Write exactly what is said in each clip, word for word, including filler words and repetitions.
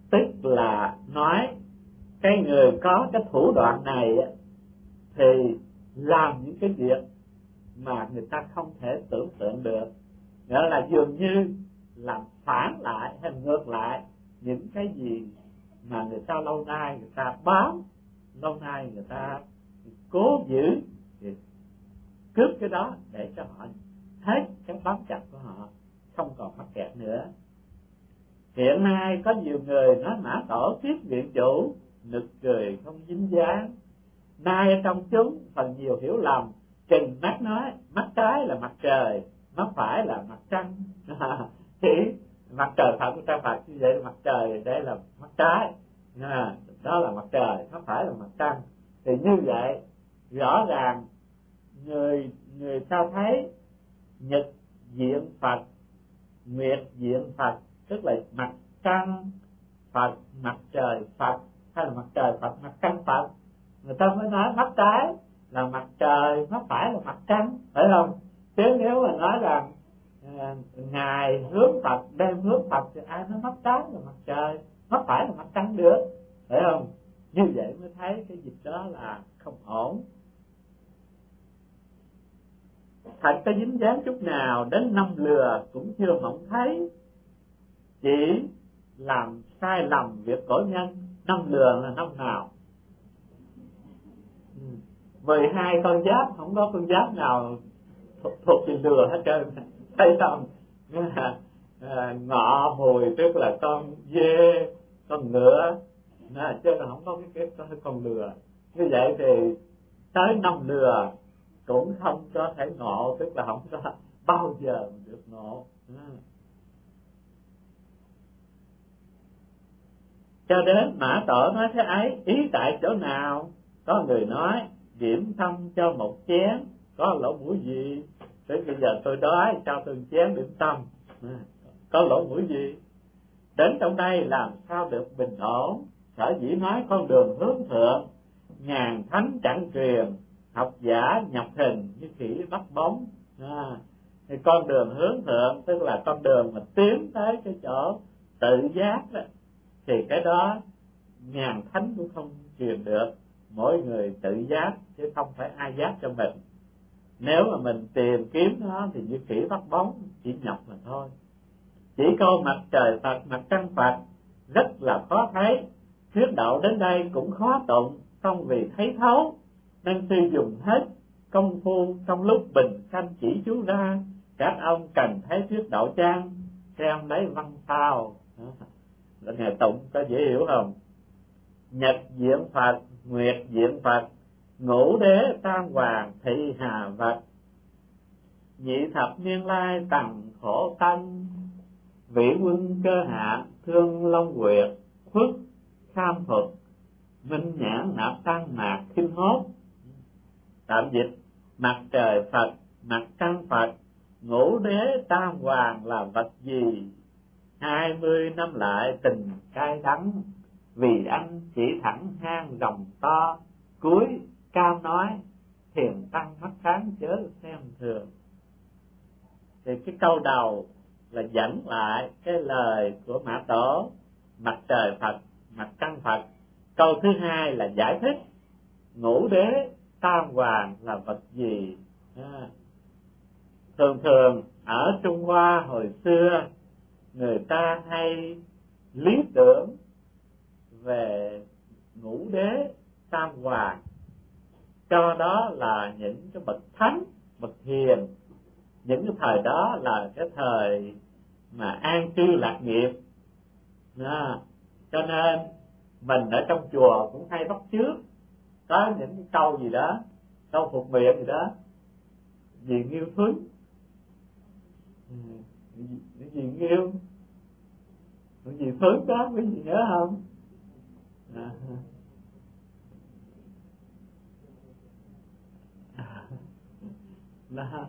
tức là nói cái người có cái thủ đoạn này thì làm những cái việc mà người ta không thể tưởng tượng được, nghĩa là dường như làm phản lại hay ngược lại những cái gì mà người ta lâu nay người ta bám, lâu nay người ta cố giữ, thì cướp cái đó để cho họ hết cái bám chặt của họ, không còn mắc kẹt nữa. Hiện nay có nhiều người nói Mã Tổ thuyết viện chủ, nực cười không dính dáng. Nay ở trong chúng phần nhiều hiểu lầm, chừng mắt nói mắt trái là mặt trời, mắt phải là mặt trăng. Chỉ mặt trời thật của ta Phật như vậy, mặt trời đây là mắt trái, đó là mặt trời, mắt phải là mặt trăng. Thì như vậy rõ ràng người người ta thấy nhật diện Phật, nguyệt diện Phật, tức là mặt trăng Phật, mặt trời Phật, hay là mặt trời Phật, mặt trăng Phật, người ta mới nói mắt trái là mặt trời, mắt phải là mặt trăng, phải không? Chứ nếu mà nói rằng à, ngài hướng Phật, đem hướng Phật, thì ai nói mắt trái là mặt trời, mắt phải là mặt trăng được, phải không? Như vậy mới thấy cái dịch đó là không ổn. Thật có dính dáng chút nào đến năm lừa cũng chưa mộng thấy, chỉ làm sai lầm việc cổ nhân. Năm lừa là năm nào? Mười hai con giáp, không có con giáp nào thuộc, thuộc về lừa hết trơn, thấy không? À, ngọ mùi tức là con dê, con ngựa, à, chứ là không có cái, cái con lừa. Như vậy thì tới năm lừa cũng không có thể ngộ, tức là không có bao giờ được ngộ. À. Cho đến Mã Tổ nói thế ấy, ý tại chỗ nào? Có người nói điểm tâm cho một chén, có lỗ mũi gì? Tới bây giờ tôi đói, cho tôi chén điểm tâm, à, có lỗ mũi gì? Đến trong đây làm sao được bình ổn? Sở dĩ nói con đường hướng thượng, ngàn thánh chẳng truyền, học giả nhập hình như khỉ bắt bóng. À, thì con đường hướng thượng tức là con đường mà tiến tới cái chỗ tự giác đó, thì cái đó ngàn thánh cũng không truyền được, mỗi người tự giác chứ không phải ai giác cho mình. Nếu mà mình tìm kiếm nó thì như khỉ bắt bóng, chỉ nhập mà thôi. Chỉ câu mặt trời Phật, mặt trăng Phật rất là khó thấy, thuyết đạo đến đây cũng khó tụng, không vì thấy thấu nên suy dùng hết công phu trong lúc bình sanh chỉ chú ra. Các ông cần thấy thuyết đạo trang, xem lấy văn sao. Là ngày tụng có dễ hiểu không? Nhật diện Phật, nguyệt diện Phật, ngũ đế tam hoàng thị hà vật, nhị thập niên lai tầng khổ tân, vị quân cơ hạ thương long quyệt, khuất kham thuật, minh nhãn nạp tăng mạc khinh hốt. Tạm dịch: mặt trời Phật, mặt trăng Phật, ngũ đế tam hoàng là vật gì? Hai mươi năm lại tình cay đắng, vì anh chỉ thẳng hang rồng to. Cuối cao nói, thiền tăng mắt sáng chớ xem thường. Thì cái câu đầu là dẫn lại cái lời của Mã Tổ, mặt trời Phật, mặt trăng Phật. Câu thứ hai là giải thích ngũ đế tam hoàng là vật gì. À, thường thường ở Trung Hoa hồi xưa, người ta hay lý tưởng về ngũ đế tam hoàng, cho đó là những cái bậc thánh, bậc hiền. Những cái thời đó là cái thời mà an cư lạc nghiệp. À, cho nên mình ở trong chùa cũng hay bắt chước, có những cái câu gì đó, câu phục miệng gì đó, gì nghiêu thuấn, cái gì nghiêu, cái gì thuấn đó, cái gì nhớ không? À. Đó.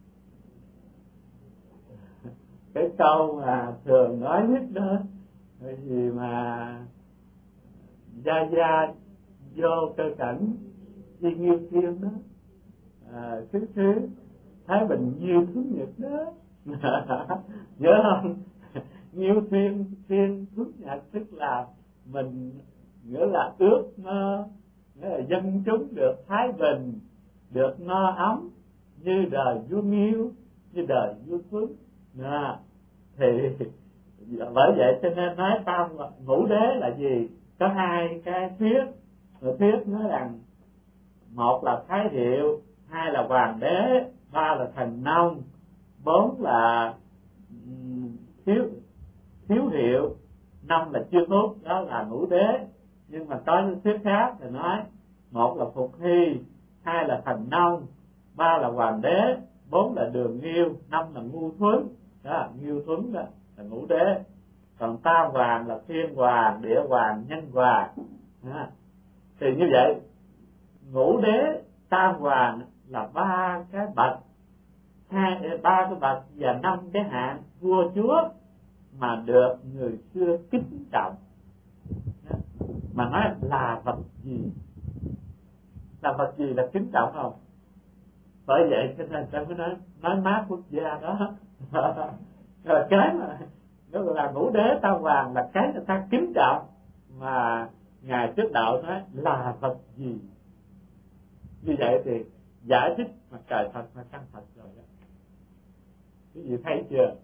Cái câu mà thường nói nhất đó, cái gì mà gia gia vô cơ cảnh đi nghiêu thiên đó, à, thứ thứ Thái Bình Nhiêu Thứ Nhật đó. Nhớ không? Nghiêu xuyên xuyên phước nhật tức là mình nghĩa là ước mơ, nghĩa là dân chúng được thái bình, được no ấm như đời vua Nghiêu, như đời vua Tuấn. À, thì bởi vậy cho nên nói tam ngũ đế là gì? Có hai cái thuyết. Một thuyết nói rằng một là Thái Diệu, hai là Hoàng đế, ba là Thần Nông, bốn là thiếu thiếu hiệu, năm là Chưa Túc, đó là ngũ đế. Nhưng mà có những thuyết khác thì nói một là Phục Hy, hai là Thần Nông, ba là Hoàng đế, bốn là Đường Nghiêu, năm là Ngu Thuấn, đó Nghiêu Thuấn đó là ngũ đế. Còn tam hoàng là Thiên Hoàng, Địa Hoàng, Nhân Hoàng. À, thì như vậy ngũ đế, tam hoàng là ba cái bậc, hai ba cái bậc và năm cái hạng vua chúa mà được người xưa kính trọng. Mà nói là vật gì, là vật gì là kính trọng không? Bởi vậy cho nên ta mới nói nói mát quốc gia đó. Rồi cái mà nó là ngũ đế tam hoàng là cái người ta kính trọng, mà ngài trước đạo nói là vật gì. Như vậy thì giải thích mặt trời thật mà trăng thật rồi đó. Quý vị thấy chưa?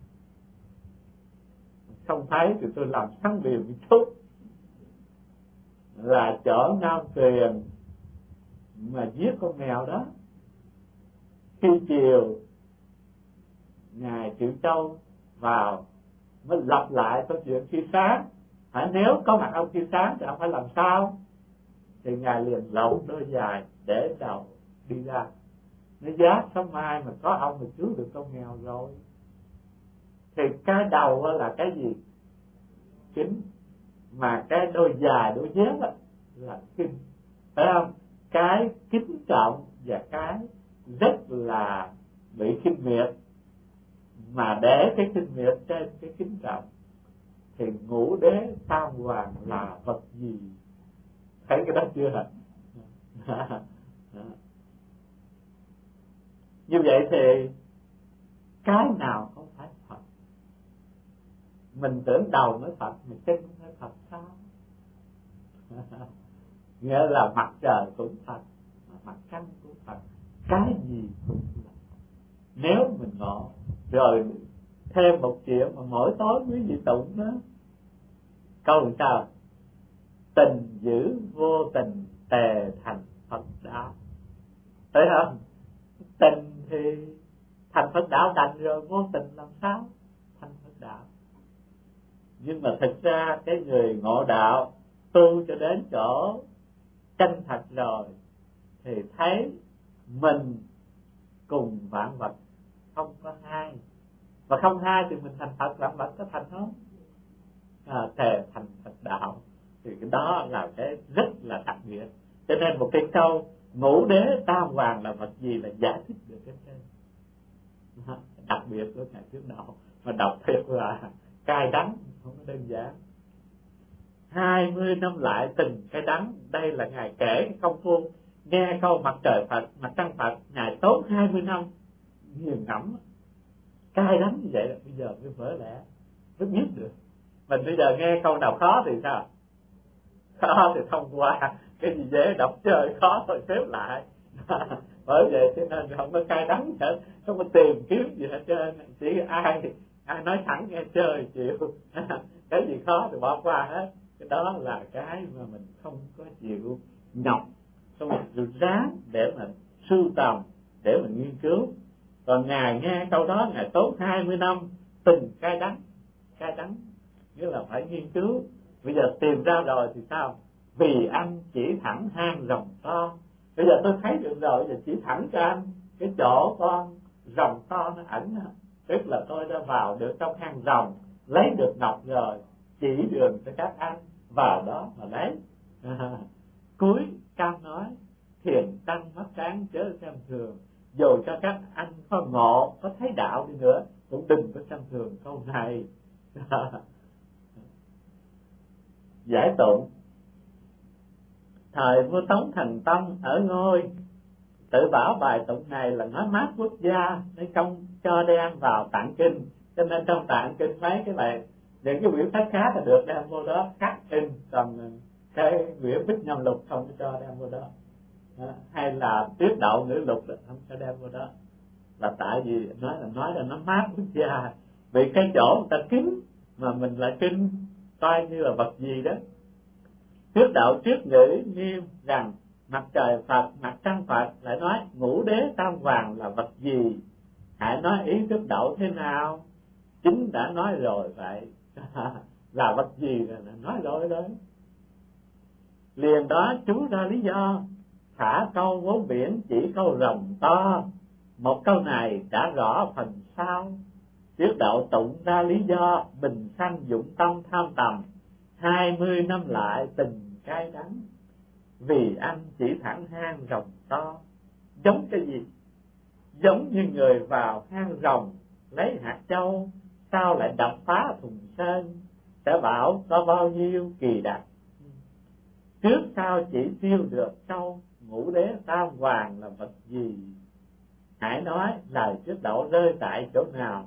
Không thấy thì tôi làm sáng điều một chút. Là chỗ Nam Tuyền mà giết con mèo đó, khi chiều ngài Triệu Châu vào mới lặp lại câu chuyện khi sáng. Hãy nếu có mặt ông khi sáng thì ông phải làm sao? Thì ngài liền lộn đôi dài để đầu đi ra. Nó giá sớm mai mà có ông mà cứu được con mèo rồi. Thì cái đầu là cái gì? Kính. Mà cái đôi dài đôi dép là kinh. Phải không? Cái kính trọng và cái rất là bị khinh miệt, mà để cái khinh miệt trên cái kính trọng. Thì ngũ đế tam hoàng là vật gì? Thấy cái đó chưa hả? Như vậy thì cái nào không phải Phật? Mình tưởng đầu nói Phật, mình chân không phải Phật sao? Nghĩa là mặt trời cũng Phật, mặt trăng cũng Phật, cái gì cũng là Phật. Nếu mình ngộ rồi thêm một chuyện mà mỗi tối quý vị tụng đó, câu làm sao? Tình giữ vô tình tề thành Phật đạo. Thấy không? Tình thì thành Phật đạo đành rồi, vô tình làm sao thành Phật đạo? Nhưng mà thực ra cái người ngộ đạo tu cho đến chỗ chân thật rồi thì thấy mình cùng vạn vật không có hai, và không hai thì mình thành Phật, vạn vật có thành không? À, thề thành Phật đạo. Thì cái đó là cái rất là đặc biệt. Cho nên một cái câu ngũ đế tam hoàng là vật gì là giải thích được cái trên. Đặc biệt của ngài trước đạo mà đọc thiệt là cay đắng, không có đơn giản. Hai mươi năm lại từng cái đắng. Đây là ngài kể cái công phu nghe câu mặt trời Phật, mặt trăng Phật, ngài tốn hai mươi năm nghiền ngẫm cay đắng như vậy là bây giờ mới vỡ lẽ mới biết được. Mình bây giờ nghe câu nào khó thì sao? Khó thì thông qua, cái gì dễ đọc chơi, khó thôi xếp lại. Bởi vậy cho nên không có cay đắng hết, không có tìm kiếm gì hết trơn, chỉ ai ai nói thẳng nghe chơi chịu. Cái gì khó thì bỏ qua hết. Cái đó là cái mà mình không có chịu nhọc, không có chịu ráng để mà sưu tầm, để mà nghiên cứu. Còn ngài nghe câu đó ngài tốn hai mươi năm từng cay đắng, cay đắng nghĩa là phải nghiên cứu. Bây giờ tìm ra rồi thì sao? Vì anh chỉ thẳng hang rồng to. Bây giờ tôi thấy được rồi, giờ chỉ thẳng cho anh cái chỗ con rồng to nó ẩn. Tức là tôi đã vào được trong hang rồng, lấy được ngọc rồi, chỉ đường cho các anh vào đó mà lấy. À, cuối cam nói thiền tăng mắt sáng chớ xem thường. Dù cho các anh có ngộ, có thấy đạo đi nữa cũng đừng có xem thường câu này. Giải tụng. Thời vua Tống Thành Tông ở ngôi, tự bảo bài tụng này là nói mát quốc gia, để công cho đem vào tạng kinh, Cho nên trong tạng kinh mấy cái bài những cái quyển sách khác là được đem vô đó khắc in, còn cái quyển Bích Nhâm Lục không có cho đem vô đó. Đó. Hay là Tiết Độ Ngữ Lục không cho đem vô đó, là tại vì nói là nói là nó mát quốc gia, vì cái chỗ người ta kín mà mình lại kinh coi như là vật gì đó. Tiết Đạo trước ngữ nghiêm rằng mặt trời Phật, mặt trăng Phật, lại nói ngũ đế tam hoàng là vật gì, hãy nói ý Tiết Đạo thế nào. Chính đã nói rồi vậy. Là vật gì là nói rồi đấy. Liền đó chú ra lý do, thả câu vốn biển chỉ câu rồng to, một câu này đã rõ phần sau. Tiết Đạo tụng ra lý do, bình sanh dụng tâm tham tầm, hai mươi năm lại tình cay đắng, vì anh chỉ thẳng hang rồng to. Giống cái gì? Giống như người vào hang rồng lấy hạt châu, sao lại đập phá thùng sơn, sẽ bảo có bao nhiêu kỳ đặc. Trước sau chỉ tiêu được câu, ngũ đế tam hoàng là vật gì, hãy nói lời Tiết Độ rơi tại chỗ nào.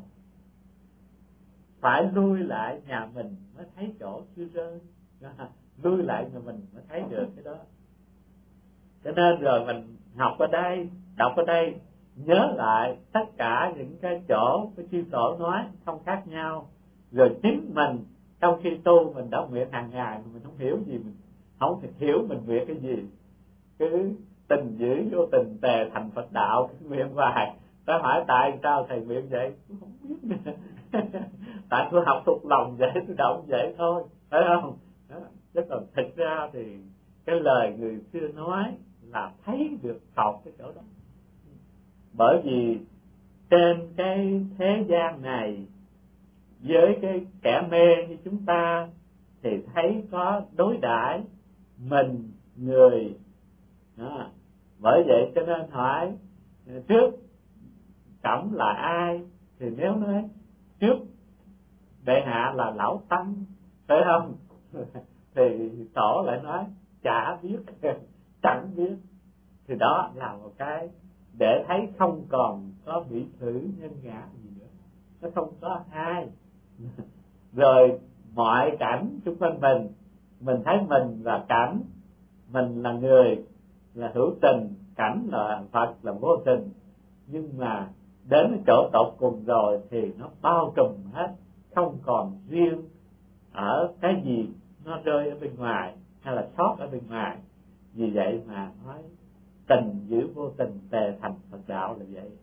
Phải lui lại nhà mình mới thấy chỗ chưa rơi. Lui lại nhà mình mới thấy được cái đó. Cho nên rồi mình học ở đây, đọc ở đây, nhớ lại tất cả những cái chỗ cái chư tổ nói không khác nhau. Rồi chính mình trong khi tu mình đã nguyện hàng ngày, mình không hiểu gì, mình không thể hiểu mình nguyện cái gì, cứ tình dữ vô tình tề thành Phật đạo, nguyện hoài. Ta hỏi tại sao thầy nguyện vậy, cũng không biết nữa. Tại tôi học thuộc lòng vậy, tôi động vậy thôi, phải không? Đó. Chứ còn thực ra thì cái lời người xưa nói là thấy được học cái chỗ đó. Bởi vì trên cái thế gian này, với cái kẻ mê như chúng ta, thì thấy có đối đãi mình người đó. Bởi vậy cho nên hỏi trước Cẩm là ai, thì nếu nói trước bệ hạ là lão tăng, phải không? Thì tổ lại nói chả biết, chẳng biết. Thì đó là một cái để thấy không còn có bị thử nhân ngã gì nữa, nó không có ai. Rồi mọi cảnh xung quanh mình, mình thấy mình là cảnh, mình là người là hữu tình, cảnh là Phật là vô tình. Nhưng mà đến cái chỗ tột cùng rồi thì nó bao trùm hết, không còn riêng ở cái gì nó rơi ở bên ngoài hay là sót ở bên ngoài. Vì vậy mà nói tình giữ vô tình tề thành Phật đạo là vậy.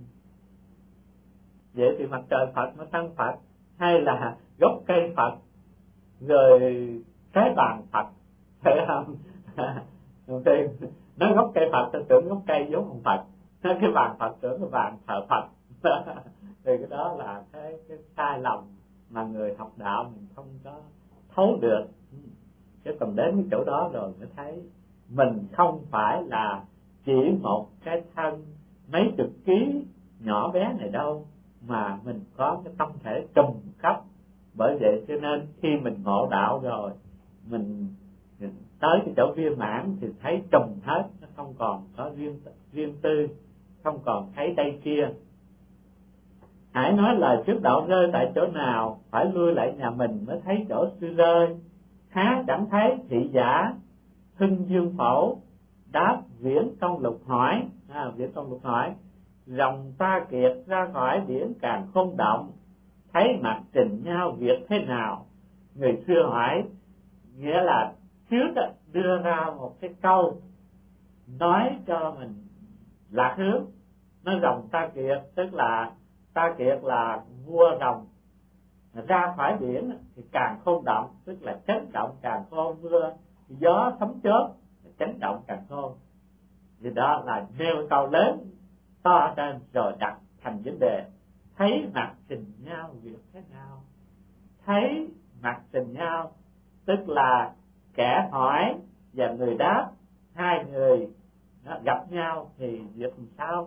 Vậy thì mặt trời Phật nó tăng Phật, hay là gốc cây Phật rồi cái bàn Phật, phải không? Thì nó gốc cây Phật, tôi tưởng gốc cây giống ông Phật, nó cái bàn Phật tưởng cái bàn thờ Phật. Thì cái đó là cái, cái sai lầm mà người học đạo mình không có thấu được. Chứ còn đến cái chỗ đó rồi mới thấy mình không phải là chỉ một cái thân mấy chục ký nhỏ bé này đâu, mà mình có cái tâm thể trùm khắp. Bởi vậy cho nên khi mình ngộ đạo rồi, mình tới cái chỗ viên mãn thì thấy trùm hết, nó không còn có riêng riêng tư, không còn thấy đây kia. Hãy nói lời trước đạo rơi tại chỗ nào, phải lui lại nhà mình mới thấy chỗ xưa rơi. Há chẳng thấy thị giả Hưng Dương Phổ, đáp Viễn Công Lục hỏi. À, Viễn Công Lục hỏi, rồng ta kiệt ra khỏi biển càng không động, thấy mặt trình nhau việc thế nào. Người xưa hỏi, nghĩa là trước đưa ra một cái câu nói cho mình lạc hướng. Nói rồng ta kiệt, tức là ta kiệt là vua rồng, ra khỏi biển thì càng không động, tức là chấn động càng khôn, mưa gió sấm chớp chấn động càng khôn. Vì đó là nêu câu lớn to trên rồi đặt thành vấn đề, thấy mặt trình nhau việc thế nào. Thấy mặt trình nhau tức là kẻ hỏi và người đáp, hai người nó gặp nhau thì việc làm sao.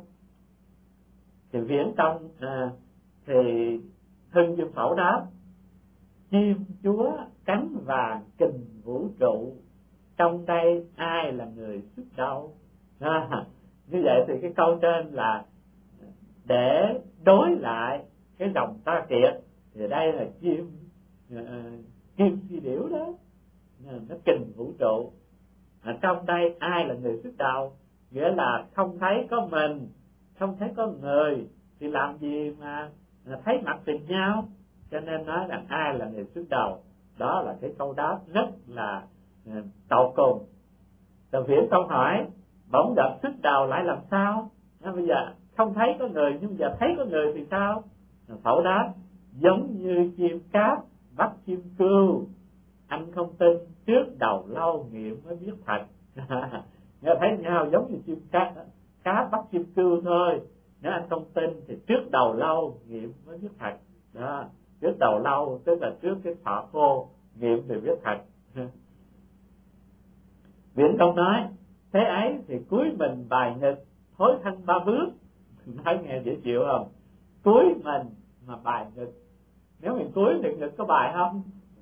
Thì Viễn Công à, thì Hưng Dương Phổ đáp, chim chúa cánh vàng kình vũ trụ, trong đây ai là người xuất đầu. À, như vậy thì cái câu trên là để đối lại cái dòng ta kiệt, thì đây là chim uh, kim si điểu đó, nó kình vũ trụ. Ở trong đây ai là người xuất đầu, nghĩa là không thấy có mình, không thấy có người, thì làm gì mà thấy mặt tình nhau. Cho nên nói rằng ai là người xuất đầu, đó là cái câu đáp rất là uh, tột cùng. Rồi Viễn Tông hỏi bỗng gặp xuất đầu lại làm sao? À, bây giờ không thấy có người nhưng bây giờ thấy có người thì sao? Phẫu đáp giống như chim cáp bắt chim cừu, anh không tin trước đầu lâu nghiệm mới biết thật. Nghe thấy nhau giống như chim cá, cá bắt chim cừu thôi. Nếu anh không tin thì trước đầu lâu nghiệm mới biết thật. Đó, trước đầu lâu tức là trước cái thọ khô nghiệm thì biết thật. Viễn Công nói thế ấy thì cúi mình bài nghịch, thối thân ba bước. Nói nghe dễ chịu không? Cúi mình mà bài nghịch, nếu mình cúi thì nghịch có bài không?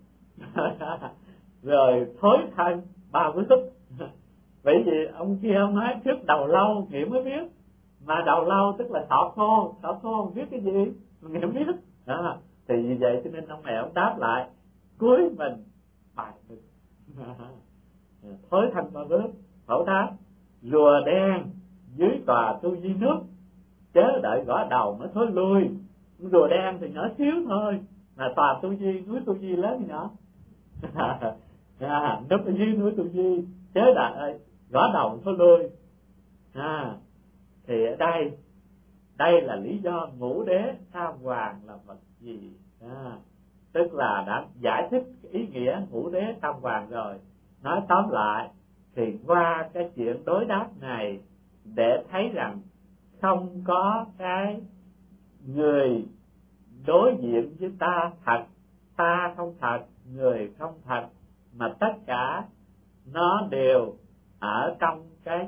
Rồi thối thân ba bước. Vậy thì ông kia ông nói trước đầu lâu nghiệm mới biết, mà đầu lâu tức là thọ khô, thọ khô không biết cái gì nghiệm biết. Đó, thì vì vậy cho nên ông mẹ ông đáp lại cúi mình bài nghịch. Thối thân ba bước. Phẫu đáp rùa đen dưới tòa tu di nước, chớ đợi gõ đầu mới thối lui. Rùa đen thì nhỏ xíu thôi, mà tòa tu di, núi tu di lớn như nhỏ. À, núp ở dưới núi tu di, chớ đợi gõ đầu thối lui. À, thì ở đây đây là lý do ngũ đế tam hoàng là vật gì. À, tức là đã giải thích ý nghĩa ngũ đế tam hoàng rồi. Nói tóm lại thì qua cái chuyện đối đáp này để thấy rằng không có cái người đối diện với ta thật, ta không thật, người không thật, mà tất cả nó đều ở trong cái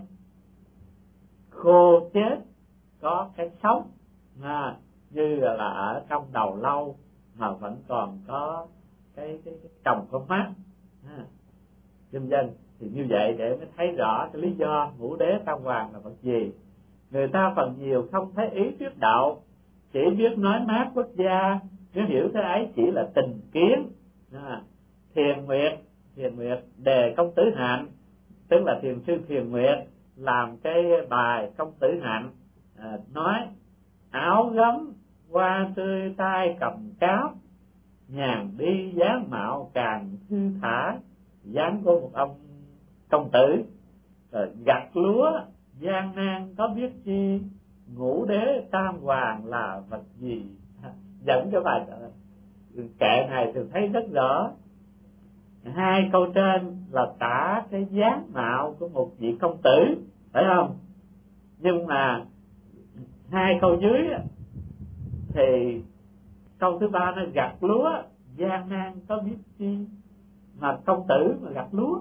khô chết có cái sống, à, như là ở trong đầu lâu mà vẫn còn có cái cái, cái trồng con mắt, à, vân vân. Thì như vậy để mới thấy rõ cái lý do ngũ đế tam hoàng là vật gì. Người ta phần nhiều không thấy ý thuyết đạo, chỉ biết nói mát quốc gia, nếu hiểu thế ấy chỉ là tình kiến. À, Thiền Nguyệt, Thiền Nguyệt đề Công Tử Hạnh, tức là thiền sư Thiền Nguyệt làm cái bài Công Tử Hạnh, à, nói áo gấm hoa tươi tay cầm cáo, nhàn đi dáng mạo càng thư thả, dáng của một ông công tử. Rồi gặt lúa gian nan có biết chi, ngũ đế tam hoàng là vật gì. Dẫn cho bài kệ này thường thấy rất rõ. Hai câu trên là tả cái dáng mạo của một vị công tử, phải không? Nhưng mà hai câu dưới thì câu thứ ba nó gặt lúa gian nan có biết chi, mà công tử mà gặt lúa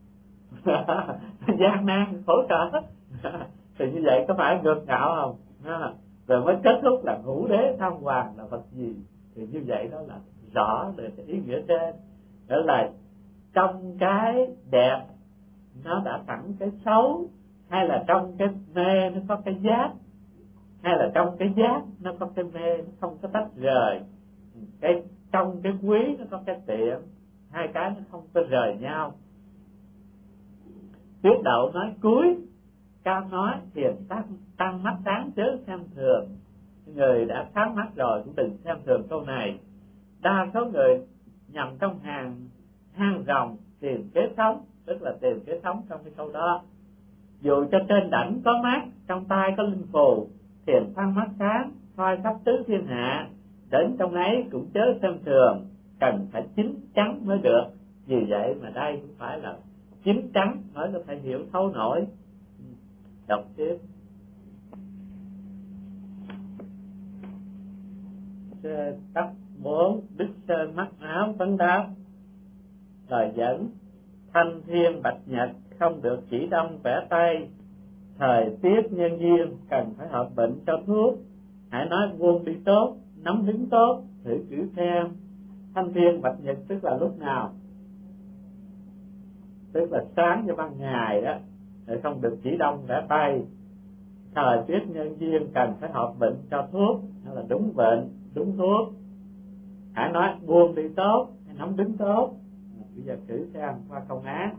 gian nan khổ sở. Thì như vậy có phải ngược ngạo không? À, rồi mới kết thúc là ngũ đế tam hoàng là vật gì. Thì như vậy đó là rõ về cái ý nghĩa trên, đó là trong cái đẹp nó đã sẵn cái xấu, hay là trong cái mê nó có cái giác, hay là trong cái giác nó có cái mê, nó không có tách rời. Cái trong cái quý nó có cái tiện, hai cái nó không có rời nhau. Thuyết Đạo nói cuối Cam nói thiền tăng, tăng mắt sáng chớ xem thường. Người đã sáng mắt rồi cũng đừng xem thường câu này. Đa số người nhằm trong hàng hang rồng tìm kế sống, tức là tìm kế sống trong cái câu đó. Dù cho trên đảnh có mắt, trong tay có linh phù, thiền tăng mắt sáng soi khắp tứ thiên hạ, đến trong ấy cũng chớ xem thường, cần phải chín chắn mới được. Vì vậy mà đây cũng phải là chín chắn mới có thể hiểu thấu nổi. Đọc tiếp. Tắc bốn Đức Sơn mắt áo vấn đáp. Lời dẫn: thanh thiên bạch nhật không được chỉ đông vẽ tay, thời tiết nhân duyên cần phải hợp bệnh cho thuốc. Hãy nói vuông đi tốt, nắm đứng tốt, thử cử xem. Thanh thiên bạch nhật tức là lúc nào? Tức là sáng cho ban ngày đó, để không được chỉ đông vẽ tay. Thời tiết nhân duyên cần phải hợp bệnh cho thuốc, hay là đúng bệnh. đúng thuốc, hãy nói buông đi tốt, nắm đứng tốt. Bây giờ cử sang qua công án.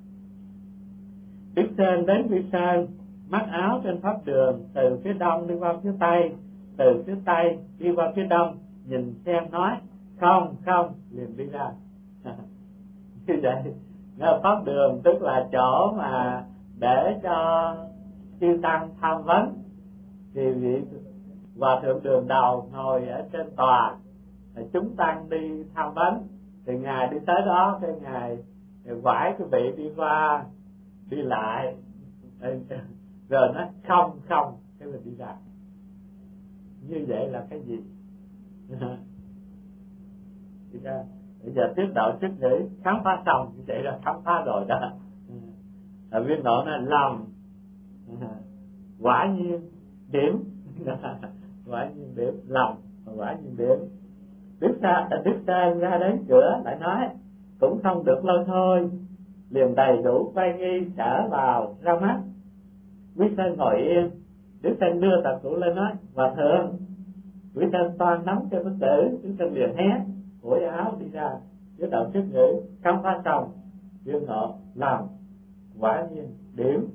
Đức Sơn đến Vi Sơn, mặc áo trên pháp đường, từ phía đông đi qua phía tây, từ phía tây đi qua phía đông, nhìn xem nói không không liền đi ra. Như vậy ở pháp đường tức là chỗ mà để cho chư tăng tham vấn, thì vị hòa thượng đường đầu ngồi ở trên tòa, chúng tăng đi tham vấn, thì ngài đi tới đó, cái ngài quải cái vị đi qua đi lại, rồi nó không không cái mình đi ra. Như vậy là cái gì? Bây giờ tiếp đạo chức nghĩ khám phá xong, như vậy là khám phá rồi đó. Ở viên nội là lòng, quả nhiên điểm, quả nhiên điểm lòng, quả nhiên điểm. Đức Sa Đức Sa ra đến cửa lại nói cũng không được lâu thôi, liền đầy đủ quay nghi trở vào ra mắt. Quý Sơn ngồi yên, Đức Sơn đưa tập cụ lên nói hòa thượng. Quý Sơn toàn nắm cho bất tử, Đức Sơn liền hét phủi áo đi ra. Với đạo chức ngữ khám phá xong, viên ngộ làm quả nhiên điểm.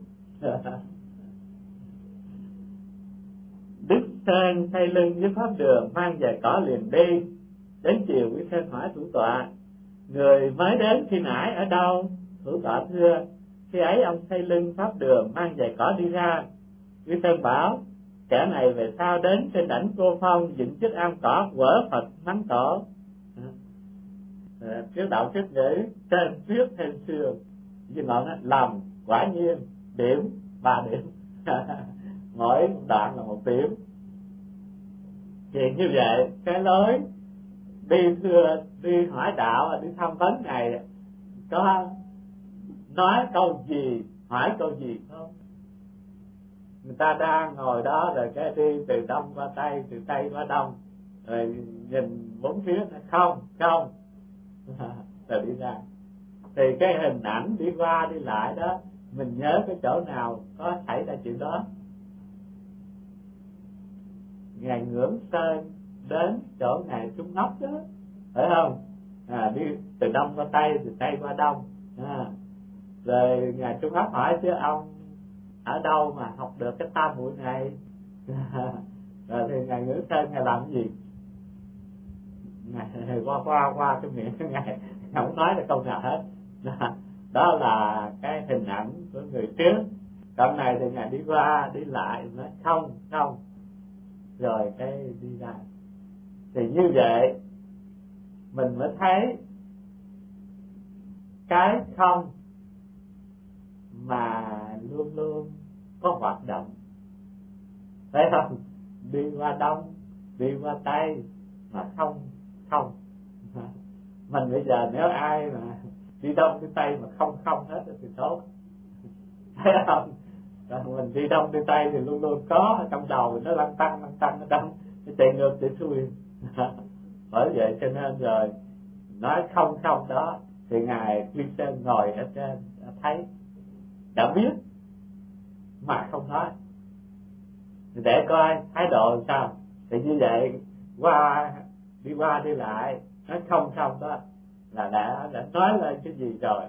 Đức Sơn thay lưng với pháp đường, mang về cỏ liền đi. Đến chiều Quý Sơn hỏi thủ tọa người mới đến khi nãy ở đâu? Thủ tọa thưa khi ấy ông thay lưng pháp đường, mang về cỏ đi ra. Quý Sơn bảo kẻ này về sau đến trên đảnh Cô Phong, dựng chức am cỏ quở Phật mắng tổ. Cái đạo chức ngữ trên tuyết thêm sương, như ngọn nó làm quả nhiên điểm ba điểm. Mỗi đoạn là một điểm. Thì như vậy cái lối đi thưa đi hỏi đạo, đi tham vấn này có nói câu gì, hỏi câu gì không? Người ta đang ngồi đó rồi cái đi từ đông qua tây, từ tây qua đông, rồi nhìn bốn phía nó không không rồi đi ra. Thì cái hình ảnh đi qua đi lại đó, mình nhớ cái chỗ nào có xảy ra chuyện đó. Ngài Ngưỡng Sơn đến chỗ ngài Trung Ngọc đó, phải không? À, đi từ đông qua tây, từ tây qua đông. À, rồi ngài Trung Ngọc hỏi chứ ông ở đâu mà học được cái tam muội này? Rồi thì ngài Ngưỡng Sơn ngài làm cái gì? Ngài qua qua qua cái miệng cái ngài không nói được câu nào hết. Đó là cái hình ảnh của người trước. Còn này thì ngài đi qua đi lại nói không không, rồi cái đi ra. Thì như vậy mình mới thấy cái không mà luôn luôn có hoạt động, phải không? Đi qua đông, đi qua tây mà không không. Mình bây giờ nếu ai mà đi đông đi tây mà không không hết thì tốt, thấy không? Rồi mình đi đông đi tây thì luôn luôn có trong đầu mình nó lăn tăng lăn tăng ở đông, nó chạy ngược chạy xuôi. Bởi vậy cho nên rồi nói không không đó thì ngài Quy Sơn ngồi ở trên thấy, đã biết mà không nói, để coi thái độ sao. Thì như vậy qua đi qua đi lại nói không không đó là đã đã nói lên cái gì rồi.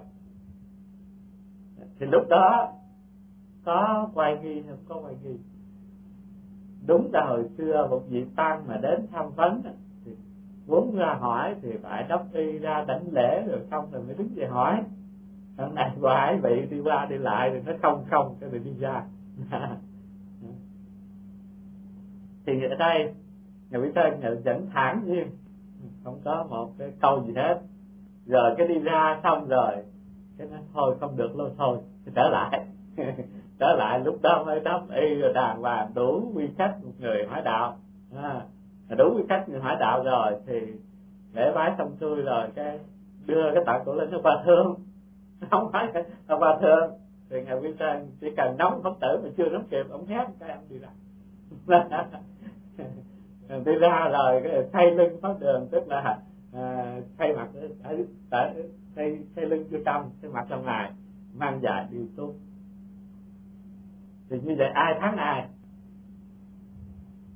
Thì lúc đó có quay nghi hay không có quay nghi? Đúng là hồi xưa một vị tăng mà đến tham vấn thì muốn ra hỏi thì phải đốc y ra đảnh lễ rồi xong rồi mới đứng về hỏi. Hôm nay hoài vị đi qua đi lại thì nó không không cái rồi đi ra. Thì ở đây nhà Quý Sơn nhận dẫn thẳng nhiên, không có một cái câu gì hết. Rồi cái đi ra xong rồi cái nói thôi không được lâu thôi, trở lại. Trở lại lúc đó mới đắp y rồi đàng hoàng đủ quy cách một người hỏi đạo. À, đủ quy cách người hỏi đạo rồi thì lễ bái xong xuôi rồi cái đưa cái tạ cổ lên cho Hòa Thượng. Không phải Hòa Thượng thì ngài Quý Sơn chỉ cần nóng Phật tử mà chưa nóng kịp, ông hét cái ông đi ra. Đi ra rồi cái thay lưng pháp đường, tức là à, thay mặt ở, ở thay thay lưng vô trong, thay mặt trong ngoài, mang dài điều tốt. Thì như vậy ai thắng ai?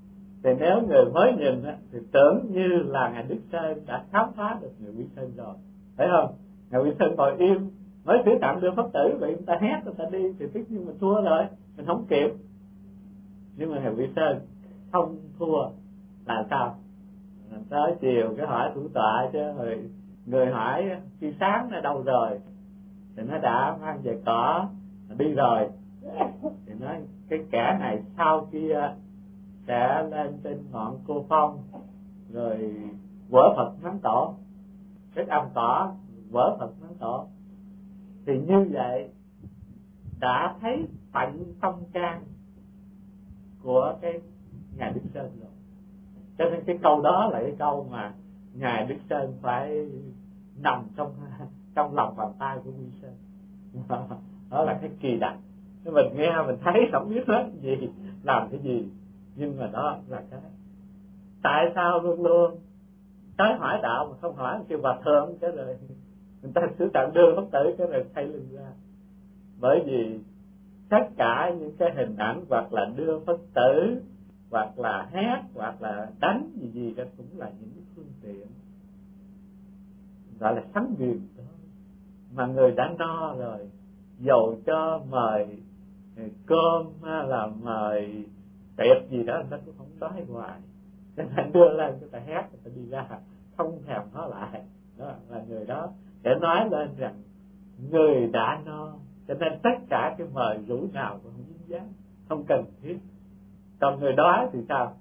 Thì nếu người mới nhìn á, thì tưởng như là ngài Đức Sơn đã khám phá được người Quý Sơn rồi, phải không? Ngài Quý Sơn ngồi im mới sửa tặng đưa Phật tử, vậy người ta hét người ta đi thì tất nhiên mình thua rồi, mình không kịp. Nhưng mà ngài Quý Sơn không thua là sao? Tới chiều cái hỏi thủ tọa chứ, người người hỏi khi sáng nó đâu rồi, thì nó đã mang về cỏ đi rồi. Thì nói cái kẻ này sau kia sẽ lên trên ngọn Cô Phong rồi vỡ Phật Thắng Tổ, cái âm cỏ vỡ Phật Thắng Tổ. Thì như vậy đã thấy tận tâm can của cái ngài Đức Sơn rồi. Cho nên cái câu đó là cái câu mà ngài Đức Sơn phải nằm trong trong lòng bàn tay của Quý Sơn. Đó là cái kỳ đặc. Mình nghe mình thấy không biết hết gì, làm cái gì, nhưng mà đó là cái tại sao luôn luôn tới hỏi đạo mà không hỏi kêu hòa thượng, cái rồi người ta sửa tặng đưa Phật tử, cái rồi thay lưng ra. Bởi vì tất cả những cái hình ảnh hoặc là đưa Phật tử, hoặc là hát, hoặc là đánh gì gì đó cũng là những phương tiện gọi là sắn viền đó. Mà người đã no rồi, dầu cho mời cơm hay là mời tiệc gì đó, người ta cũng không đói hoài, cho nên đưa lên người ta hát, người ta đi ra không thèm nó lại. Đó là người đó để nói lên rằng người đã no, cho nên tất cả cái mời rủ nào cũng không dính dáng, không cần thiết. Còn người đói thì sao?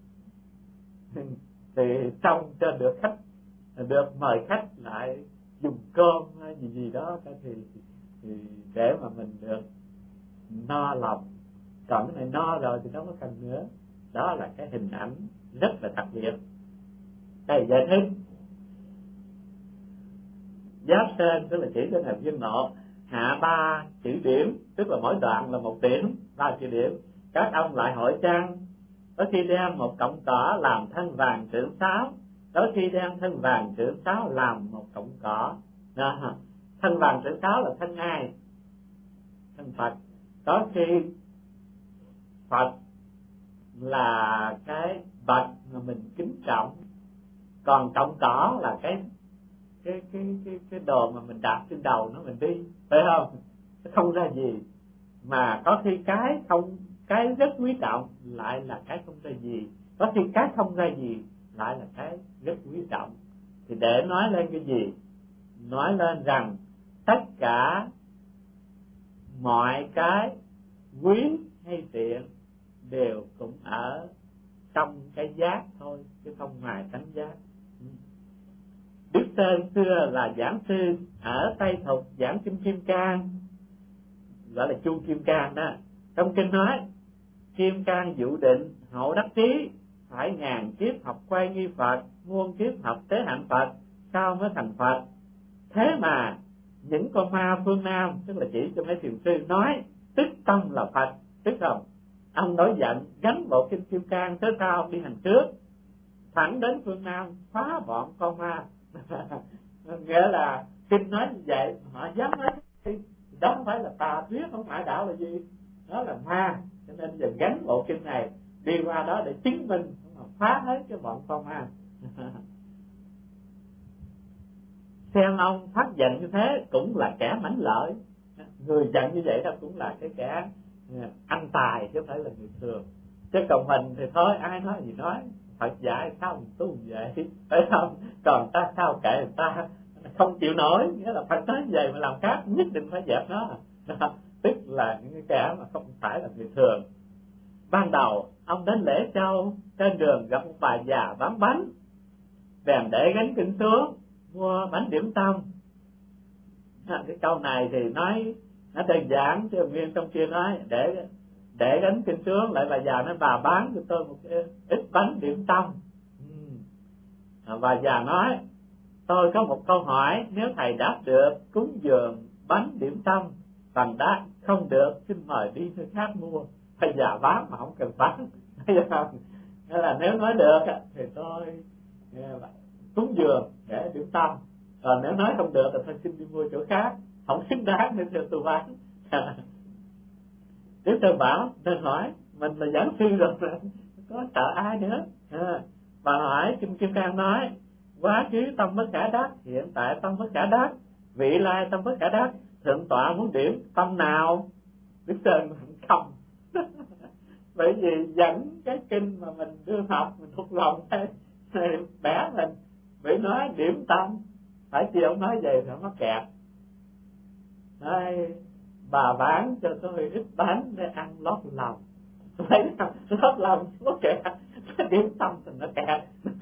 Thì xong cho được khách, được mời khách lại dùng cơm hay gì gì đó, thì, thì để mà mình được no lòng. Còn cái này no rồi thì đâu có cần nữa. Đó là cái hình ảnh rất là đặc biệt. Đây giải thích Giáp Sơn tức là chỉ cho ngài Viên Ngộ hạ ba chữ điểm, tức là mỗi đoạn là một điểm, ba chữ điểm. Các ông lại hỏi chăng, có khi đem một cọng cỏ làm thân vàng trưởng sáo, có khi đem thân vàng trưởng sáo làm một cọng cỏ. Đó. Thân vàng trưởng sáo là thân ai? Thân Phật. Có khi Phật là cái vật mà mình kính trọng, còn cọng cỏ là cái cái cái cái cái đồ mà mình đạp trên đầu nó mình đi, phải không? Nó không ra gì. Mà có khi cái không cái rất quý trọng lại là cái không ra gì, có khi cái không ra gì lại là cái rất quý trọng. Thì để nói lên cái gì? Nói lên rằng tất cả mọi cái quý hay tiện đều cũng ở trong cái giác thôi, chứ không ngoài tánh giác. Đức Sơn xưa là giảng sư ở Tây Thục giảng kinh Kim Cang, gọi là Chu Kim Cang đó. Trong kinh nói Kim Cang dụ định hậu đắc trí, phải ngàn kiếp học quay nghi Phật, muôn kiếp học tế hạnh Phật, sao mới thành Phật. Thế mà những con ma phương Nam, tức là chỉ cho mấy thiền sư nói tức tâm là Phật, tức không? Ông nổi giận gánh bộ kinh Kim Cang tới sau ông đi hành trước, thẳng đến phương Nam phá bọn con ma. Nghĩa là kinh nói như vậy họ dám nói đó không phải là tà thuyết, không phải đạo là gì, đó là ma. Cho nên giờ gánh bộ kinh này đi qua đó để chứng minh, phá hết cái bọn con ma. Xem ông phát giận như thế cũng là kẻ mảnh lợi. Người giận như vậy đó cũng là cái kẻ anh tài chứ không phải là người thường. Chứ còn mình thì thôi, ai nói gì nói, Phật dạy sao mình tu vậy, phải không? Còn ta sao kệ người ta, không chịu nổi. Nghĩa là Phật nói vậy mà làm khác nhất định phải dẹp nó. Đó, tức là những cái kẻ mà không phải là người thường. Ban đầu ông đến Lễ Châu, trên đường gặp một bà già bán bánh, bèn để gánh kinh xuống mua bánh điểm tâm. Cái câu này thì nói nó đơn giản, chứ nguyên trong kia nói để để gánh kinh xuống, lại bà già nói bà bán cho tôi một ít bánh điểm tâm. Ừ. Bà già nói tôi có một câu hỏi, nếu thầy đáp được cúng dường bánh điểm tâm, còn đáp không được xin mời đi nơi khác mua. Bà già bán mà không cần bán. Nên là nếu nói được thì tôi cúng dường để điểm tâm, còn nếu nói không được thì tôi xin đi mua chỗ khác, không xứng đáng nên theo tôi bán. Nếu tôi bảo nên hỏi mình là giảng sư rồi, có có sợ ai nữa. À, bà hỏi Kim Kim Cang nói quá khứ tâm bất khả đắc, hiện tại tâm bất khả đắc, vị lai tâm bất khả đắc, thượng tọa muốn điểm tâm nào? Đức Sơn không. Bởi vì dẫn cái kinh mà mình đưa học mình thuộc lòng hay bẻ mình bị nói điểm tâm, phải chi ông nói vậy thì nó kẹt. Đấy, bà bán cho tôi ít bánh để ăn lót lòng, lấy lót lòng nó kẹt, điểm tâm thì nó kẹt.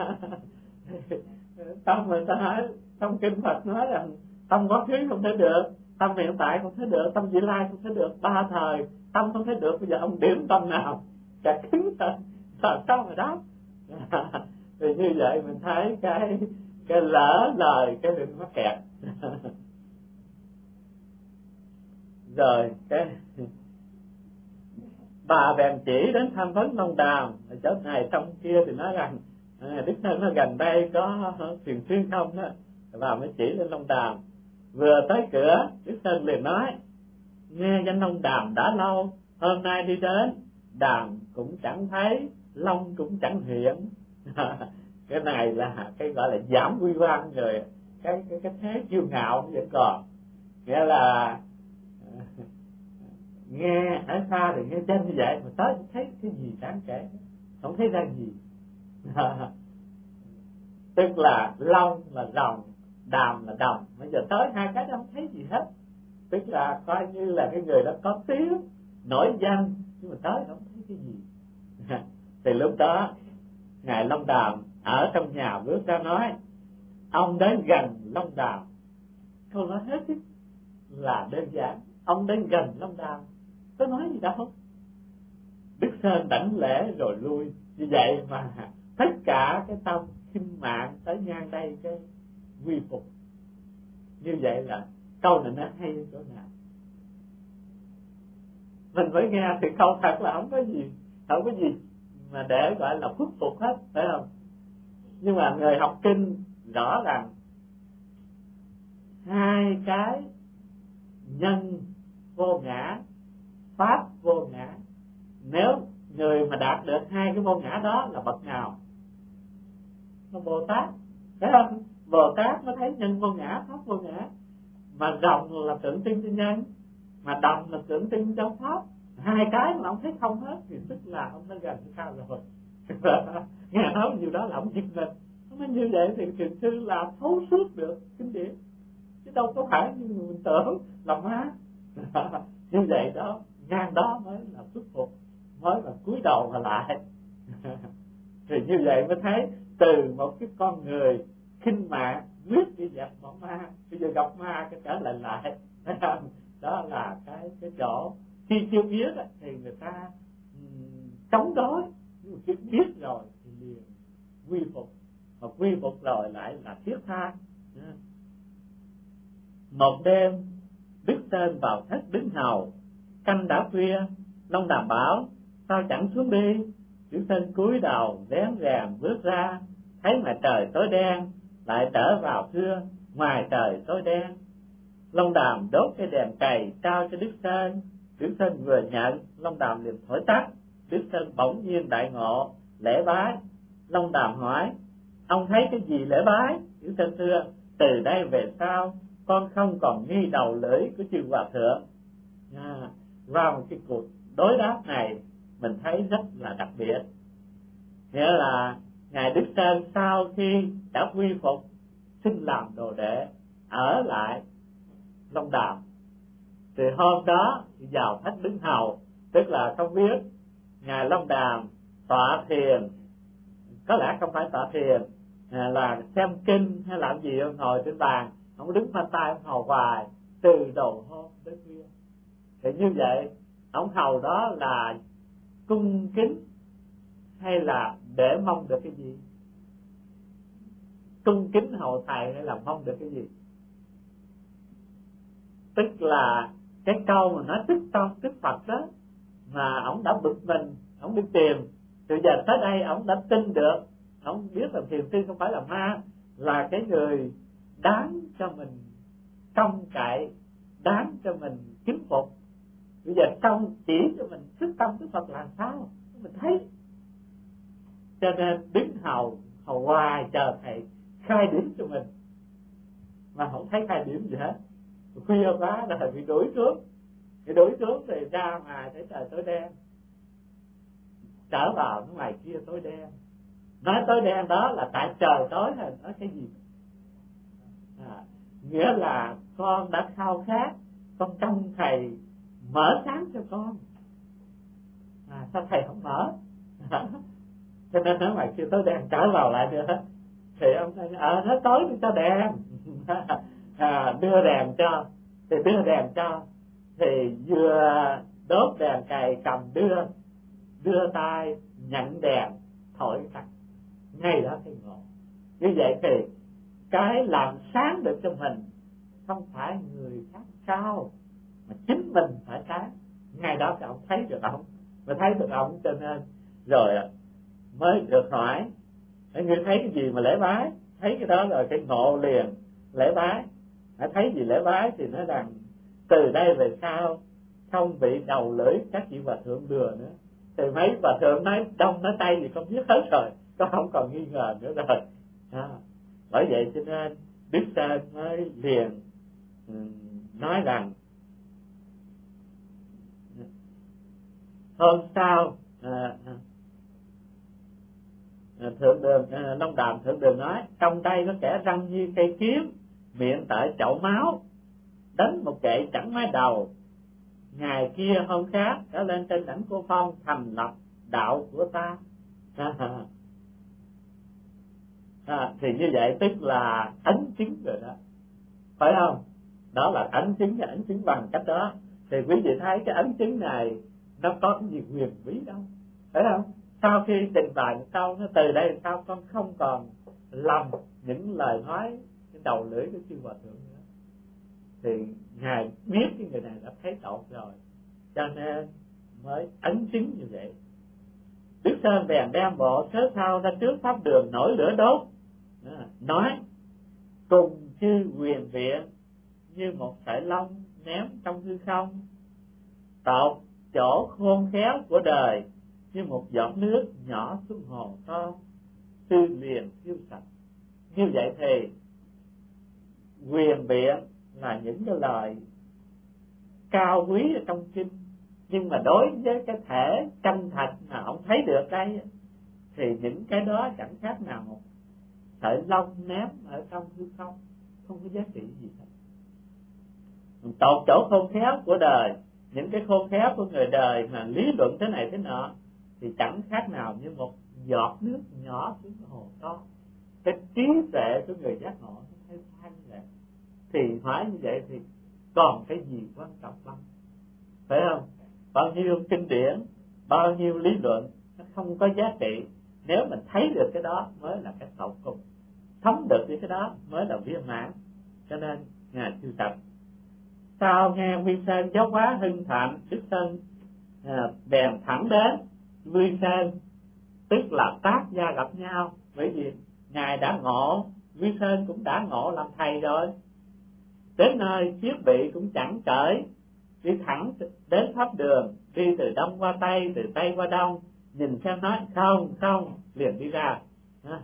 Xong người ta nói trong kinh Phật nói rằng tâm quá khứ không thể được, tâm hiện tại không thể được, tâm vị lai không thể được, ba thời tâm không thể được. Bây giờ ông điểm tâm nào? Chặt cứng thôi, làm sao mà đáp? Thì như vậy mình thấy cái cái lỡ lời cái định mắc kẹt. Rồi cái bà bèn chỉ đến tham vấn Long Đàm ở chỗ này trong kia thì nói rằng à, Đức Thân nó gần đây có thuyền xuyên không đó, bà mới chỉ lên Long Đàm. Vừa tới cửa Đức Thân liền nói nghe danh Long Đàm đã lâu, hôm nay đi đến đàm cũng chẳng thấy, long cũng chẳng hiện. Cái này là cái gọi là giảm quy quan rồi, cái cái cái thế kiêu ngạo vẫn còn. Nghĩa là nghe ở xa thì nghe chân như vậy mà tới thấy cái gì đáng kể, không thấy ra gì. Tức là long là rồng, đàm là đồng, bây giờ tới hai cái đó không thấy gì hết. Tức là coi như là cái người đó có tiếng nổi danh nhưng mà tới không thấy cái gì. Thì lúc đó ngài Long Đàm ở trong nhà bước ra nói ông đến gần Long Đàm. Câu nói hết là đơn giản, ông đến gần Long Đàm, có nói gì đâu. Đức Sơn đảnh lễ rồi lui. Như vậy mà tất cả cái tâm khinh mạng tới ngang đây cái quy phục. Như vậy là câu này nó hay ở chỗ nào? Mình mới nghe thì câu thật là không có gì, không có gì mà để gọi là khuất phục hết, phải không? Nhưng mà người học kinh rõ ràng hai cái nhân vô ngã, pháp vô ngã. Nếu người mà đạt được hai cái vô ngã đó là bậc nào? Nó Bồ Tát, phải không? Bồ Tát nó thấy nhân vô ngã, pháp vô ngã. Mà rồng là tượng trưng cho nhân, mà đồng là tượng trưng cho pháp. Hai cái mà ông thấy không hết thì tức là ông đã gần cao rồi. Nghe nói nhiều đó là ông giật mình. Nó nói như vậy thì thiền sư làm thấu suốt được kinh điển, chứ đâu có phải như mình tưởng là má. Như vậy đó, ngang đó mới là thuyết phục, mới là cúi đầu mà lại. Thì như vậy mới thấy từ một cái con người khinh mạng quyết đi dẹp bọn ma, bây giờ gặp ma cái trở lại lại. Đó là cái cái chỗ khi chưa biết thì người ta um, chống đối, nhưng mà khi biết rồi thì liền quy phục, mà quy phục rồi lại là thiết tha. Một đêm Đức Tên vào thất đứng hầu, canh đã khuya, Long Đàm bảo sao chẳng xuống đi. Đức Tên cúi đầu rén ràng bước ra, thấy ngoài trời tối đen, lại trở vào thưa ngoài trời tối đen. Long Đàm đốt cái đèn cày trao cho Đức Sơn. Đức Sơn vừa nhận, Long Đàm liền thổi tắt. Đức Sơn bỗng nhiên đại ngộ, lễ bái. Long Đàm hỏi ông thấy cái gì lễ bái? Đức Sơn thưa từ đây về sau con không còn nghi đầu lưỡi của chư hòa thượng. À, vào một cái cuộc đối đáp này mình thấy rất là đặc biệt. Nghĩa là ngài Đức Sơn sau khi đã quy phục xin làm đồ đệ ở lại Long Đàm, thì hôm đó vào thất đứng hầu, tức là không biết ngài Long Đàm tọa thiền, có lẽ không phải tọa thiền là xem kinh hay làm gì, ngồi trên bàn ông đứng khoanh tay ông hầu hoài từ đầu hôm đến khuya. Thì như vậy ông hầu đó là cung kính hay là để mong được cái gì? Cung kính hầu thầy hay là mong được cái gì? Tức là cái câu mà nói tức tâm tức Phật đó, mà ông đã bực mình, ông đi tìm, từ giờ tới đây ông đã tin được, ông biết là thiền sư không phải là ma, là cái người đáng cho mình trông cậy, đáng cho mình kính phục. Bây giờ trông chỉ cho mình tức tâm tức Phật làm sao mình thấy cho nên đứng hầu hầu hoài chờ thầy khai điểm cho mình, mà không thấy khai điểm gì hết. Khuya quá rồi bị đuổi xuống, bị đuổi xuống thì ra ngoài thấy trời tối đen, trở vào cái ngoài kia tối đen. Nói tối đen đó là tại trời tối hay nói cái gì? À, nghĩa là con đã khao khát, con trông thầy mở sáng cho con, à, sao thầy không mở? Cho nên nói ngoài kia tối đen trở vào lại nữa. Thì ông nói ờ nó tối đi cho đèn. À, đưa đèn cho, thì đưa đèn cho, thì vừa đốt đèn cày cầm đưa, đưa tay nhận đèn thổi tắt, ngay đó cái ngộ. Như vậy thì cái làm sáng được cho mình không phải người khác sao, mà chính mình phải sáng. Ngay đó thì ông thấy được ông, mà thấy được ông cho nên rồi mới được hỏi ngươi thấy cái gì mà lễ bái. Thấy cái đó rồi cái ngộ liền lễ bái. Thấy gì lễ bái thì nói rằng từ đây về sau không bị đầu lưỡi các vị hòa thượng lừa nữa. Thì mấy hòa thượng nói đông nói tây thì không biết hết rồi, có không còn nghi ngờ nữa rồi. À, bởi vậy cho nên Đức Sơn mới liền um, nói rằng hôm sau à, à, thượng đường à, Long Đàm thượng đường nói trong tay có kẻ răng như cây kiếm, miệng tại chậu máu, đánh một gậy chẳng mái đầu. Ngày kia hôm khác đã lên trên đảnh Cô Phong thành lập đạo của ta. À, à, thì như vậy tức là ấn chứng rồi đó, phải không? Đó là ấn chứng, và ấn chứng bằng cách đó. Thì quý vị thấy cái ấn chứng này nó có cái gì huyền bí đâu, phải không? Sau khi trình bày một câu nó từ đây sao con không còn lầm những lời nói cái đầu lưỡi của chư hòa thượng nữa. Thì ngài biết cái người này đã thấy tội rồi, cho nên mới ấn chứng như vậy. Đức Sơn bèn đem bộ sớ thao ra trước pháp đường nổi lửa đốt, nói cùng chư quyền viện như một sợi lông ném trong hư không, tột chỗ khôn khéo của đời như một giọt nước nhỏ xuống hồ to, tư liền tiêu sạch. Như vậy thì quyền biện là những cái lời cao quý ở trong kinh, nhưng mà đối với cái thể chân thật mà ông thấy được đây thì những cái đó chẳng khác nào một sợi lông ném ở trong hư không, không có giá trị gì hết. Tột chỗ khôn khéo của đời, những cái khôn khéo của người đời mà lý luận thế này thế nọ thì chẳng khác nào như một giọt nước nhỏ xuống hồ to. Cái trí tuệ của người giác ngộ thấy sai như vậy, thì hỏi như vậy thì còn cái gì quan trọng lắm, phải không? Bao nhiêu kinh điển, bao nhiêu lý luận nó không có giá trị, nếu mình thấy được cái đó mới là cái tột cùng, thấm được với cái đó mới là viên mãn. Cho nên ngài chư tập sau nghe Nguyên Sơn giáo hóa hưng thạnh, Đức Sơn à, bèn thẳng đến Nguyên Sơn, tức là tác gia gặp nhau. Bởi vì ngài đã ngộ, Nguyên Sơn cũng đã ngộ làm thầy rồi. Đến nơi chiếc bị cũng chẳng cởi, đi thẳng đến pháp đường, đi từ đông qua tây, từ tây qua đông, nhìn xem nói không không liền đi ra. À,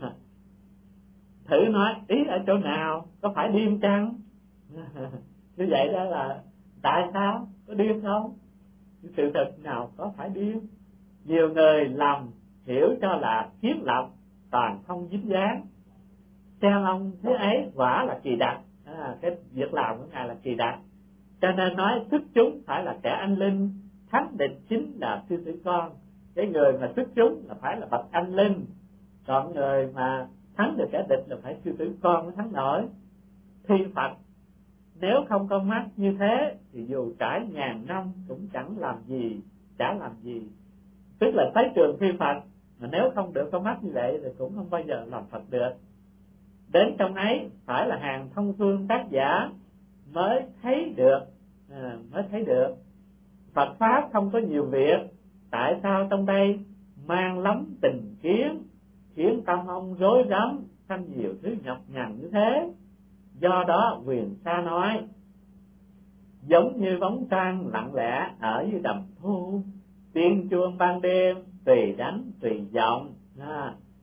thử nói ý ở chỗ nào, có phải điên chăng? Như vậy đó là tại sao, có điên không? Sự thật nào có phải điên? Nhiều người lầm hiểu cho là kiến lập toàn không dính dáng, xem ông thế ấy quả là kỳ đặc. À, cái việc làm của ngài là kỳ đặc, cho nên nói xuất chúng phải là kẻ anh linh, thánh địch chính là sư tử con. Cái người mà xuất chúng là phải là bậc anh linh, còn người mà thắng được kẻ địch là phải sư tử con mới thắng nổi. Thi Phật nếu không có mắt như thế thì dù trải ngàn năm cũng chẳng làm gì, chả làm gì. Tức là thấy trường thi Phật mà nếu không được có mắt như vậy thì cũng không bao giờ làm Phật được. Đến trong ấy phải là hàng thông phương tác giả mới thấy được, à, mới thấy được. Phật pháp không có nhiều việc, tại sao trong đây mang lắm tình kiến, khiến tâm ông rối rắm, sanh nhiều thứ nhọc nhằn như thế. Do đó Quyền Sa nói giống như bóng trăng lặng lẽ ở dưới đầm thu, tiếng chuông ban đêm tùy đánh tùy giọng, à,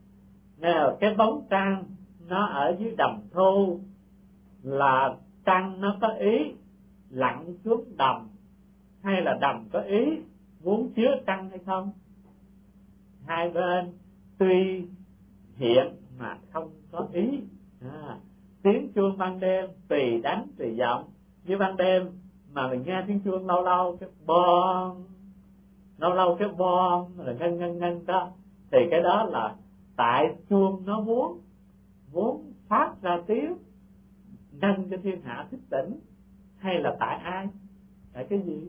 Nào, cái bóng trăng nó ở dưới đầm thu là trăng nó có ý lặn xuống đầm, hay là đầm có ý muốn chứa trăng hay không? Hai bên tuy hiện mà không có ý. À, tiếng chuông ban đêm tùy đánh tùy giọng. Như ban đêm mà mình nghe tiếng chuông lâu lâu cái bon, lâu lâu cái bon rồi ngân ngân ngân đó, thì cái đó là tại chuông nó muốn muốn phát ra tiếng nâng cho thiên hạ thức tỉnh, hay là tại ai? Tại cái gì?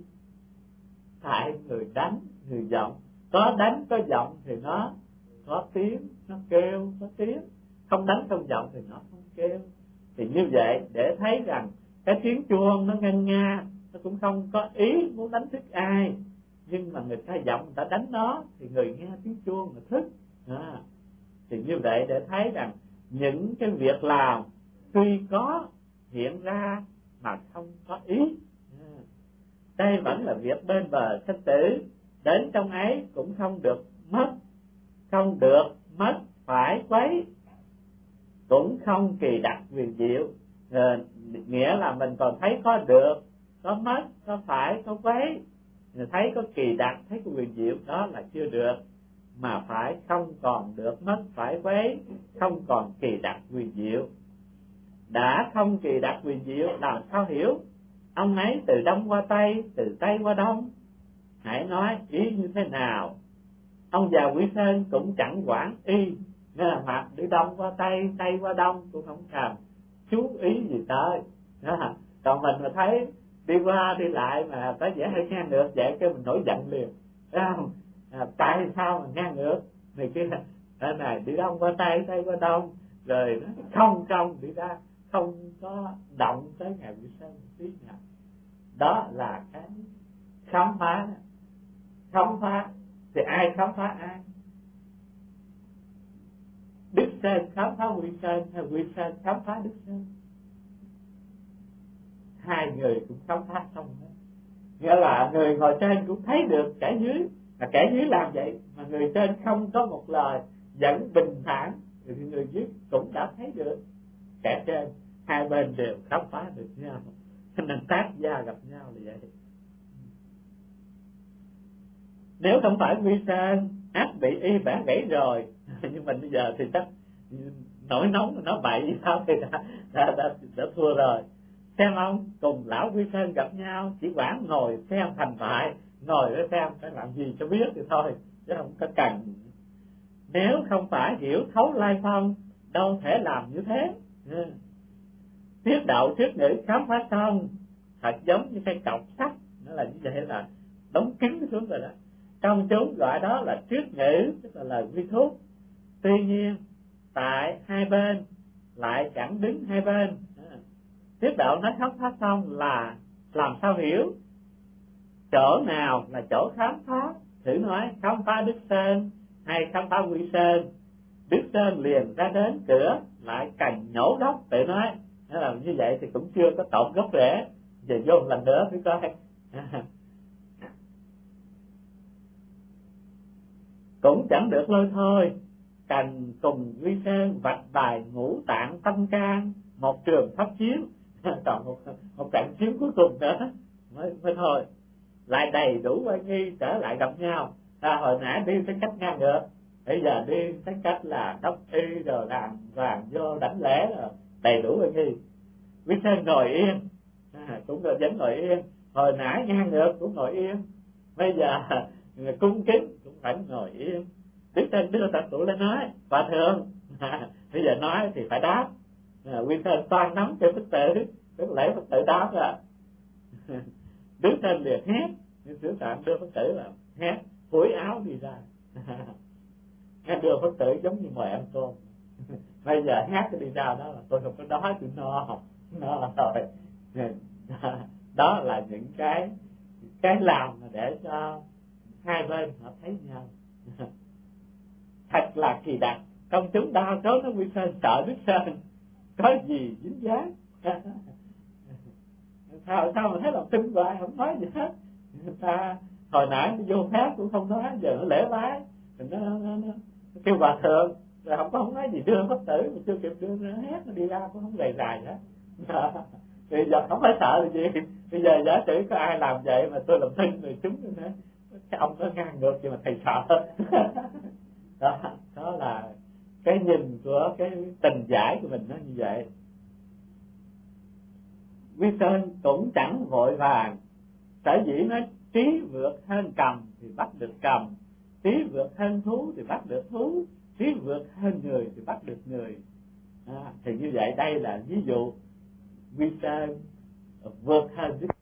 Tại người đánh, người giọng. Có đánh có giọng thì nó có tiếng, nó kêu có tiếng. Không đánh không giọng thì nó không kêu. Thì như vậy để thấy rằng cái tiếng chuông nó ngân nga, nó cũng không có ý muốn đánh thức ai, nhưng mà người ta giọng người ta đánh nó thì người nghe tiếng chuông mà thức. À, thì như vậy để thấy rằng những cái việc làm tuy có hiện ra mà không có ý. À, đây vẫn là việc bên bờ sinh tử, đến trong ấy cũng không được mất, không được mất phải quấy, cũng không kỳ đặc huyền diệu. À, nghĩa là mình còn thấy có được, có mất, có phải, có quấy, thấy có kỳ đặc, thấy có huyền diệu, đó là chưa được, mà phải không còn được mất phải quấy, không còn kỳ đặc huyền diệu. Đã không kỳ đặc huyền diệu làm sao hiểu? Ông ấy từ đông qua tây, từ tây qua đông, hãy nói ý như thế nào? Ông già Quỷ Sơn cũng chẳng quản y, nên là mặt đi đông qua tây, tây qua đông cũng không thèm chú ý gì tới. Đó. Còn mình mà thấy đi qua đi lại mà có vẻ hơi ngang ngược vậy cái mình nổi giận liền. Không? À, tại sao mà ngang ngược? Này kia ở này đi đông qua tây, tây qua đông, rồi nó không trong đi ra, không có động tới ngày Quỷ Sơn một tí nào. Đó là cái khám phá. Khám phá thì ai khám phá ai? Đức Sơn khám phá Quỷ Sơn hay Quỷ Sơn khám phá Đức Sơn? Hai người cũng khám phá xong hết. Nghĩa là người ngồi trên cũng thấy được kẻ dưới, là kẻ dưới làm vậy mà người trên không có một lời vẫn bình thản, thì người dưới cũng đã thấy được kẻ trên. Hai bên đều khám phá được nhau, cho nên tác gia gặp nhau là vậy. Nếu không phải Quy Sơn ác bị y bẻ gãy rồi, nhưng mình bây giờ thì chắc nổi nóng nó bậy sao thì đã, đã, đã, đã thua rồi. Xem ông cùng lão Quy Sơn gặp nhau chỉ quản ngồi xem thành bại, ngồi để xem phải làm gì cho biết thì thôi, chứ không có cần. Nếu không phải hiểu thấu lai phong, đâu thể làm như thế. Tiết đạo thuyết ngữ khám phá xong, thật giống như cây cọc sắt, nó là như vậy, là đóng kín xuống rồi đó. Trong chúng gọi đó là thuyết ngữ, tức là lời vi thuốc. Tuy nhiên tại hai bên lại chẳng đứng hai bên. Tiết đạo nói khám phá xong là làm sao hiểu? Chỗ nào là chỗ khám phá? Thử nói khám phá Đức Sơn hay khám phá Quy Sơn. Đức Sơn liền ra đến cửa lại cành nhổ gốc, tự nói. Nó là như vậy thì cũng chưa có tổn gốc rễ. Giờ vô một lần nữa mới coi. Cũng chẳng được lôi thôi. Cành cùng Quy Sơn vạch bài ngũ tạng tâm can, một trường pháp chiến. Còn một, một trận chiến cuối cùng nữa mới, mới thôi. Lại đầy đủ oai nghi trở lại gặp nhau. À, hồi nãy đi tới cách ngang ngược, bây giờ đi tới cách là đốc y rồi làm vàng vô đánh lễ rồi, đầy đủ oai nghi. Quý Sơn ngồi yên, à, cũng là vẫn ngồi yên. Hồi nãy ngang ngược cũng ngồi yên, bây giờ cung kính cũng phải ngồi yên. Đức Sơn đưa Phật tử lên nói: Hòa thượng, à, bây giờ nói thì phải đáp. À, Quý Sơn toan nắm cho Phật tử, tức lễ Phật tử đáp là Đức Sơn liền hét, nhưng Sư Phạm đưa Phật tử là hét, phủi áo đi ra. Nghe đưa Phật tử giống như mời ăn cơm. Bây giờ hát cái đi ra đó là tôi không có đói, tôi no, no rồi. Đó là những cái cái làm mà để cho hai bên họ thấy nhau. Thật là kỳ đặc. Công chúng đa số nó Quy Sơn sợ Đức Sơn có gì dính dáng. Sao sao mà thấy lòng tin hoài không nói gì hết. Người ta hồi nãy vô phép cũng không nói, giờ nó lễ bái, nó, nó, nó, nó kêu Hòa thượng, rồi không có không nói gì đưa Phật tử mà chưa kịp đưa nó hét nó đi ra cũng không rầy rài nữa. Bây giờ không phải sợ là gì, bây giờ giả sử có ai làm vậy mà tôi làm thinh rồi chúng nữa, cái ông nó ngang ngược vậy mà thầy sợ. Đó, đó là cái nhìn của cái tình giải của mình nó như vậy. Quy Sơn cũng chẳng vội vàng, sở dĩ nói trí vượt hơn cầm thì bắt được cầm, trí vượt hơn thú thì bắt được thú, trí vượt hơn người thì bắt được người. À, thì như vậy đây là ví dụ Quy Sơn vượt hơn